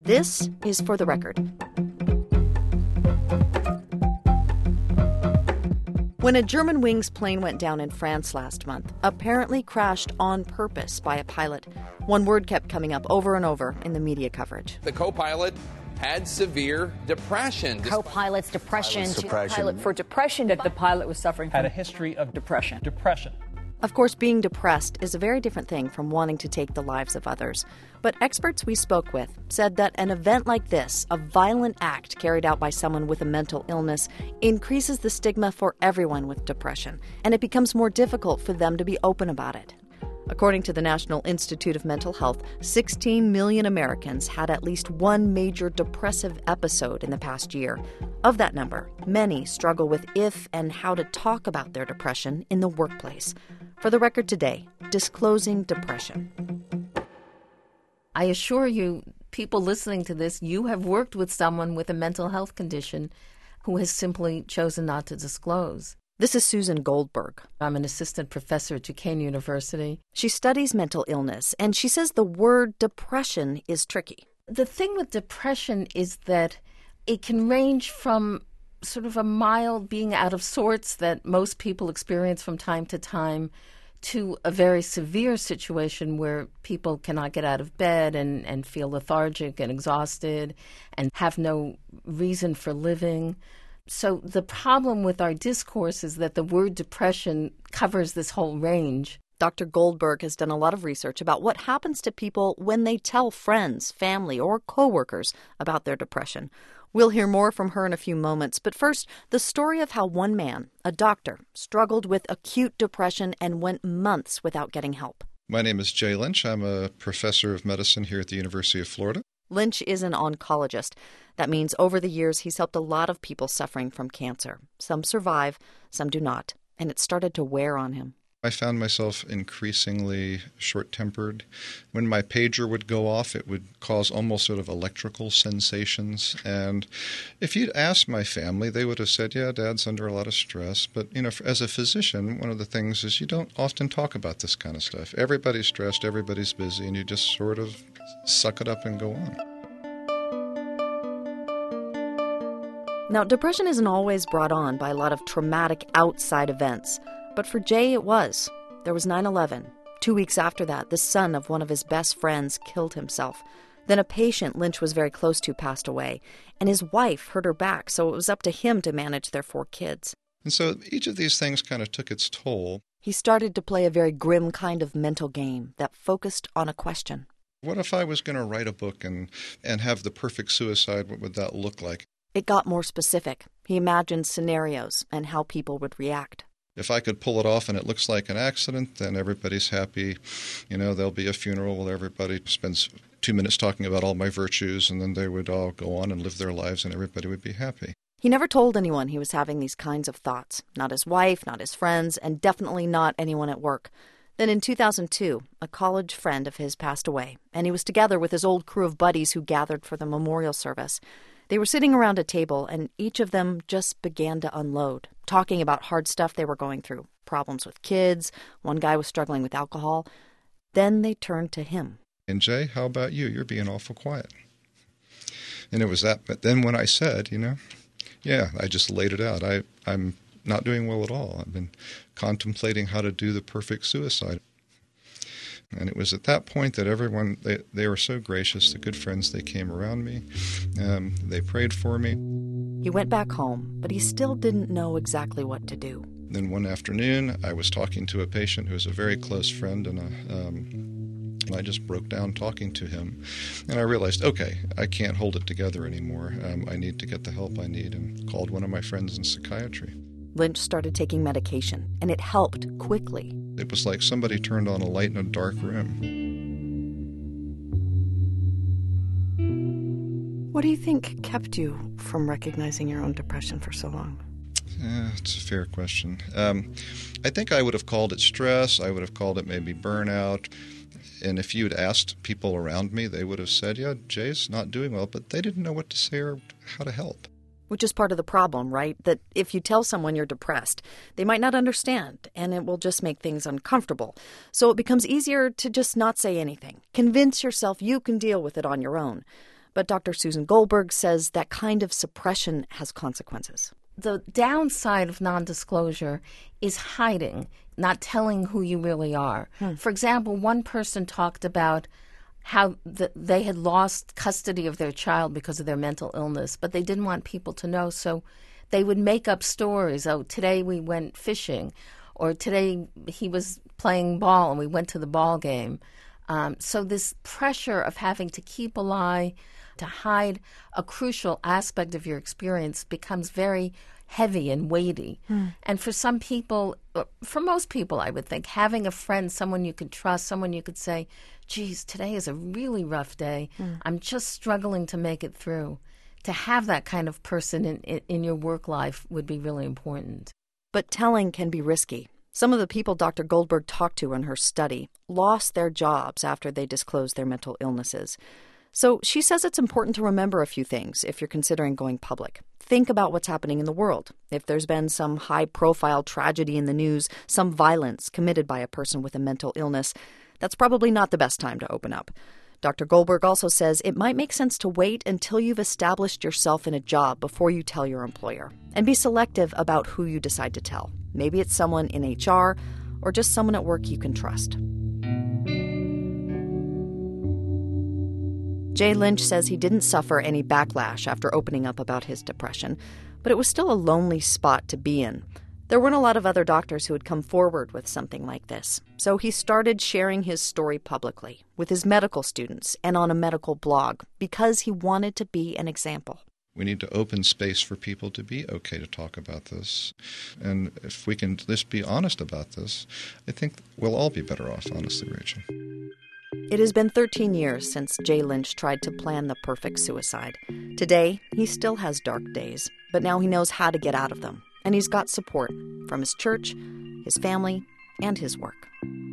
This is For the Record. When a Germanwings plane went down in France last month, apparently crashed on purpose by a pilot, one word kept coming up over and over in the media coverage. The co-pilot had severe depression. Co-pilot's depression. Pilot for depression. That the pilot was suffering from had a history of depression. Of course, being depressed is a very different thing from wanting to take the lives of others. But experts we spoke with said that an event like this, a violent act carried out by someone with a mental illness, increases the stigma for everyone with depression, and it becomes more difficult for them to be open about it. According to the National Institute of Mental Health, 16 million Americans had at least one major depressive episode in the past year. Of that number, many struggle with if and how to talk about their depression in the workplace. For the Record today, disclosing depression. I assure you, people listening to this, you have worked with someone with a mental health condition who has simply chosen not to disclose. This is Susan Goldberg. I'm an assistant professor at Duquesne University. She studies mental illness, and she says the word depression is tricky. The thing with depression is that it can range from sort of a mild being out of sorts that most people experience from time to time to a very severe situation where people cannot get out of bed and feel lethargic and exhausted and have no reason for living. So the problem with our discourse is that the word depression covers this whole range. Dr. Goldberg has done a lot of research about what happens to people when they tell friends, family, or coworkers about their depression. We'll hear more from her in a few moments, but first, the story of how one man, a doctor, struggled with acute depression and went months without getting help. My name is Jay Lynch. I'm a professor of medicine here at the University of Florida. Lynch is an oncologist. That means over the years he's helped a lot of people suffering from cancer. Some survive, some do not, and it started to wear on him. I found myself increasingly short-tempered. When my pager would go off, it would cause almost sort of electrical sensations. And if you'd asked my family, they would have said, yeah, Dad's under a lot of stress. But, as a physician, one of the things is you don't often talk about this kind of stuff. Everybody's stressed, everybody's busy, and you just sort of suck it up and go on. Now, depression isn't always brought on by a lot of traumatic outside events. But for Jay, it was. There was 9/11. 2 weeks after that, the son of one of his best friends killed himself. Then a patient Lynch was very close to passed away, and his wife hurt her back, so it was up to him to manage their 4 kids. And so each of these things kind of took its toll. He started to play a very grim kind of mental game that focused on a question. What if I was going to write a book and have the perfect suicide? What would that look like? It got more specific. He imagined scenarios and how people would react. If I could pull it off and it looks like an accident, then everybody's happy. There'll be a funeral where everybody spends 2 minutes talking about all my virtues, and then they would all go on and live their lives, and everybody would be happy. He never told anyone he was having these kinds of thoughts. Not his wife, not his friends, and definitely not anyone at work. Then in 2002, a college friend of his passed away, and he was together with his old crew of buddies who gathered for the memorial service. They were sitting around a table, and each of them just began to unload, talking about hard stuff they were going through, problems with kids. One guy was struggling with alcohol. Then they turned to him. And Jay, how about you? You're being awful quiet. And it was that. But then when I said, I just laid it out. I'm not doing well at all. I've been contemplating how to do the perfect suicide. And it was at that point that everyone, they were so gracious, the good friends, they came around me. They prayed for me. He went back home, but he still didn't know exactly what to do. Then one afternoon, I was talking to a patient who was a very close friend, and I just broke down talking to him. And I realized, okay, I can't hold it together anymore. I need to get the help I need, and called one of my friends in psychiatry. Lynch started taking medication, and it helped quickly. It was like somebody turned on a light in a dark room. What do you think kept you from recognizing your own depression for so long? It's a fair question. I think I would have called it stress. I would have called it maybe burnout. And if you'd asked people around me, they would have said, yeah, Jay's not doing well, but they didn't know what to say or how to help. Which is part of the problem, right? That if you tell someone you're depressed, they might not understand, and it will just make things uncomfortable. So it becomes easier to just not say anything. Convince yourself you can deal with it on your own. But Dr. Susan Goldberg says that kind of suppression has consequences. The downside of non-disclosure is hiding, not telling who you really are. For example, one person talked about how they had lost custody of their child because of their mental illness, but they didn't want people to know, so they would make up stories. Oh, today we went fishing, or today he was playing ball and we went to the ball game. So this pressure of having to keep a lie, to hide a crucial aspect of your experience becomes very heavy and weighty. And for some people, for most people, I would think, having a friend, someone you could trust, someone you could say, geez, today is a really rough day. I'm just struggling to make it through. To have that kind of person in your work life would be really important. But telling can be risky. Some of the people Dr. Goldberg talked to in her study lost their jobs after they disclosed their mental illnesses. So she says it's important to remember a few things if you're considering going public. Think about what's happening in the world. If there's been some high-profile tragedy in the news, some violence committed by a person with a mental illness, that's probably not the best time to open up. Dr. Goldberg also says it might make sense to wait until you've established yourself in a job before you tell your employer. And be selective about who you decide to tell. Maybe it's someone in HR or just someone at work you can trust. Jay Lynch says he didn't suffer any backlash after opening up about his depression, but it was still a lonely spot to be in. There weren't a lot of other doctors who had come forward with something like this, so he started sharing his story publicly with his medical students and on a medical blog because he wanted to be an example. We need to open space for people to be okay to talk about this. And if we can just be honest about this, I think we'll all be better off, honestly, Rachel. It has been 13 years since Jay Lynch tried to plan the perfect suicide. Today, he still has dark days, but now he knows how to get out of them. And he's got support from his church, his family, and his work.